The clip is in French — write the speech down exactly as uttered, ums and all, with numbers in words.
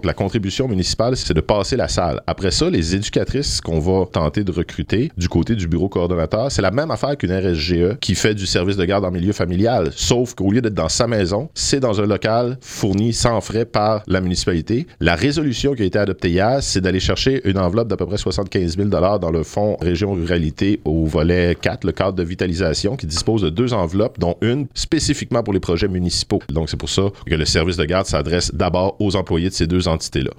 la contribution municipale, c'est de passer la salle. Après ça, les éducatrices qu'on va tenter de recruter du côté du bureau coordonnateur, c'est la même affaire qu'une R S G E qui fait du service de garde en milieu familial, sauf qu'au lieu d'être dans sa maison, c'est dans un local fourni sans frais par la municipalité. La résolution qui a été adoptée hier, c'est d'aller chercher une enveloppe d'à peu près soixante-quinze mille dollars dans le fonds Région Ruralité au volet quatre, le cadre de vitalisation, qui dispose de deux enveloppes, dont une spécifiquement pour les projets municipaux. Donc, c'est pour ça que le service de garde s'adresse d'abord aux employés de ces deux entités-là.